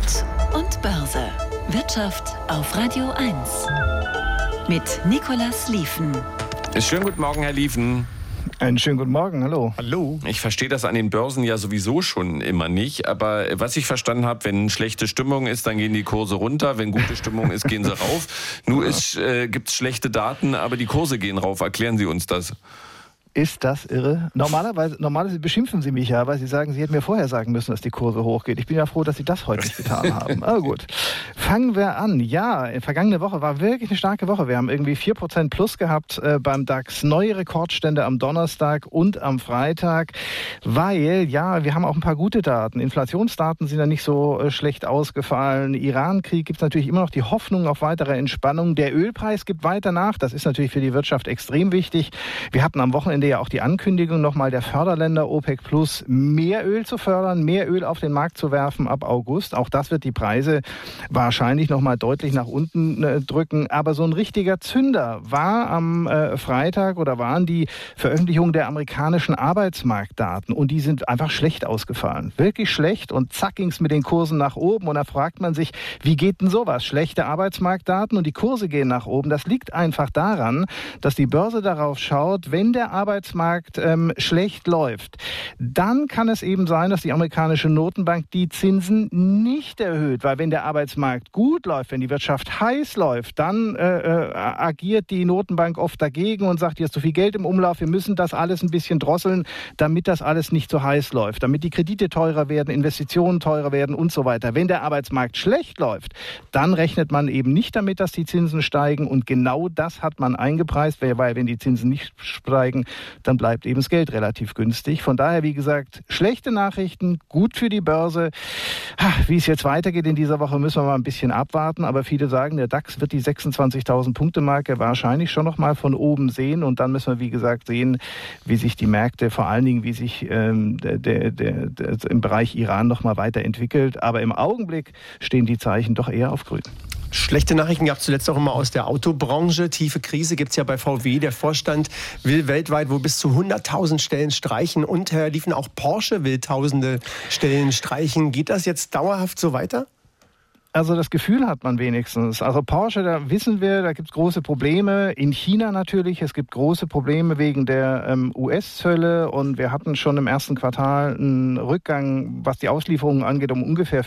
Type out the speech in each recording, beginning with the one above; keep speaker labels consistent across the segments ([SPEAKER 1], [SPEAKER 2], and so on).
[SPEAKER 1] Gut und Börse. Wirtschaft auf Radio 1. Mit Nicolas Lieven.
[SPEAKER 2] Schönen guten Morgen, Herr Lieven.
[SPEAKER 3] Einen schönen guten Morgen, hallo.
[SPEAKER 2] Hallo. Ich verstehe das an den Börsen ja sowieso schon immer nicht, aber was ich verstanden habe, wenn schlechte Stimmung ist, dann gehen die Kurse runter, wenn gute Stimmung ist, gehen sie rauf. Nur gibt es schlechte Daten, aber die Kurse gehen rauf. Erklären Sie uns das.
[SPEAKER 3] Ist das irre? Normalerweise beschimpfen Sie mich ja, weil Sie sagen, Sie hätten mir vorher sagen müssen, dass die Kurse hochgeht. Ich bin ja froh, dass Sie das heute nicht getan haben. Aber gut, fangen wir an. Ja, vergangene Woche war wirklich eine starke Woche. Wir haben irgendwie 4% plus gehabt beim DAX. Neue Rekordstände am Donnerstag und am Freitag, weil, ja, wir haben auch ein paar gute Daten. Inflationsdaten sind ja nicht so schlecht ausgefallen. Iran-Krieg gibt es natürlich immer noch die Hoffnung auf weitere Entspannung. Der Ölpreis gibt weiter nach. Das ist natürlich für die Wirtschaft extrem wichtig. Wir hatten am Wochenende ja auch die Ankündigung nochmal der Förderländer OPEC Plus, mehr Öl zu fördern, mehr Öl auf den Markt zu werfen ab August. Auch das wird die Preise wahrscheinlich nochmal deutlich nach unten drücken. Aber so ein richtiger Zünder war am Freitag oder waren die Veröffentlichungen der amerikanischen Arbeitsmarktdaten. Und die sind einfach schlecht ausgefallen. Wirklich schlecht. Und zack ging es mit den Kursen nach oben. Und da fragt man sich, wie geht denn sowas? Schlechte Arbeitsmarktdaten und die Kurse gehen nach oben. Das liegt einfach daran, dass die Börse darauf schaut, wenn der Arbeitsmarkt schlecht läuft, dann kann es eben sein, dass die amerikanische Notenbank die Zinsen nicht erhöht. Weil wenn der Arbeitsmarkt gut läuft, wenn die Wirtschaft heiß läuft, dann agiert die Notenbank oft dagegen und sagt, hier ist zu viel Geld im Umlauf, wir müssen das alles ein bisschen drosseln, damit das alles nicht so heiß läuft, damit die Kredite teurer werden, Investitionen teurer werden und so weiter. Wenn der Arbeitsmarkt schlecht läuft, dann rechnet man eben nicht damit, dass die Zinsen steigen und genau das hat man eingepreist, weil wenn die Zinsen nicht steigen, dann bleibt eben das Geld relativ günstig. Von daher, wie gesagt, schlechte Nachrichten, gut für die Börse. Wie es jetzt weitergeht in dieser Woche, müssen wir mal ein bisschen abwarten. Aber viele sagen, der DAX wird die 26.000 Punkte-Marke wahrscheinlich schon noch mal von oben sehen. Und dann müssen wir, wie gesagt, sehen, wie sich die Märkte, vor allen Dingen, wie sich im Bereich Iran noch mal weiterentwickelt. Aber im Augenblick stehen die Zeichen doch eher auf grün.
[SPEAKER 4] Schlechte Nachrichten gab es zuletzt auch immer aus der Autobranche. Tiefe Krise gibt es ja bei VW. Der Vorstand will weltweit wohl bis zu 100.000 Stellen streichen. Und Herr Lieven, auch Porsche will tausende Stellen streichen. Geht das jetzt dauerhaft so weiter?
[SPEAKER 3] Also das Gefühl hat man wenigstens. Also Porsche, da wissen wir, da gibt es große Probleme. In China natürlich, es gibt große Probleme wegen der US-Zölle. Und wir hatten schon im ersten Quartal einen Rückgang, was die Auslieferungen angeht, um ungefähr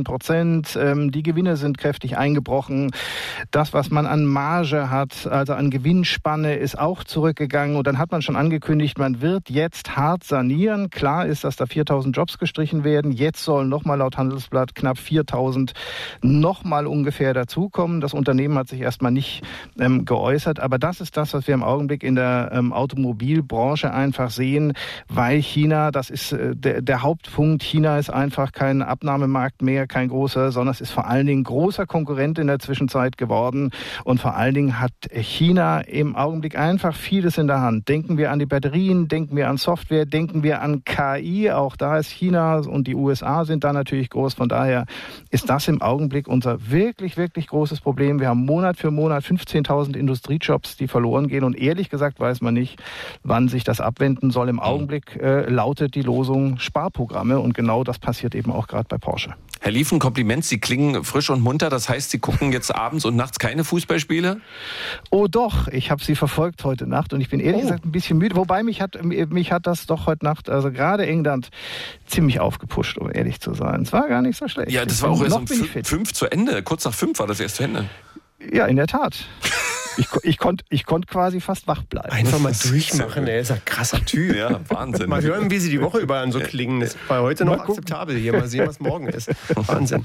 [SPEAKER 3] 15%. Die Gewinne sind kräftig eingebrochen. Das, was man an Marge hat, also an Gewinnspanne, ist auch zurückgegangen. Und dann hat man schon angekündigt, man wird jetzt hart sanieren. Klar ist, dass da 4.000 Jobs gestrichen werden. Jetzt sollen nochmal laut Handelsblatt knapp 4.000 nochmal ungefähr dazukommen. Das Unternehmen hat sich erstmal nicht geäußert, aber das ist das, was wir im Augenblick in der Automobilbranche einfach sehen, weil China, das ist der Hauptpunkt, China ist einfach kein Abnahmemarkt mehr, kein großer, sondern es ist vor allen Dingen großer Konkurrent in der Zwischenzeit geworden und vor allen Dingen hat China im Augenblick einfach vieles in der Hand. Denken wir an die Batterien, denken wir an Software, denken wir an KI, auch da ist China und die USA sind da natürlich groß, von daher ist das im Augenblick unser wirklich, wirklich großes Problem. Wir haben Monat für Monat 15.000 Industriejobs, die verloren gehen. Und ehrlich gesagt weiß man nicht, wann sich das abwenden soll. Im Augenblick lautet die Losung Sparprogramme. Und genau das passiert eben auch gerade bei Porsche.
[SPEAKER 2] Herr Lieven, Kompliment, Sie klingen frisch und munter. Das heißt, Sie gucken jetzt abends und nachts keine Fußballspiele?
[SPEAKER 3] Oh doch, ich habe sie verfolgt heute Nacht und ich bin ehrlich gesagt ein bisschen müde. Wobei mich hat das doch heute Nacht, also gerade England, ziemlich aufgepusht, um ehrlich zu sein. Es war gar nicht so schlecht.
[SPEAKER 2] Ja, das war auch erst um 5 zu Ende. Kurz nach 5 war das erst zu Ende.
[SPEAKER 3] Ja, in der Tat. Ich konnte quasi fast wach bleiben.
[SPEAKER 4] Einfach mal durchmachen, er ist ein krasser Typ.
[SPEAKER 2] Ja, Wahnsinn.
[SPEAKER 4] Mal hören, wie sie die Woche über an so klingen. Das war heute noch akzeptabel. Hier mal sehen, was morgen ist. Wahnsinn.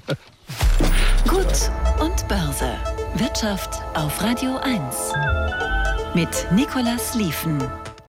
[SPEAKER 1] Gut und Börse. Wirtschaft auf Radio 1. Mit Nicolas Lieven.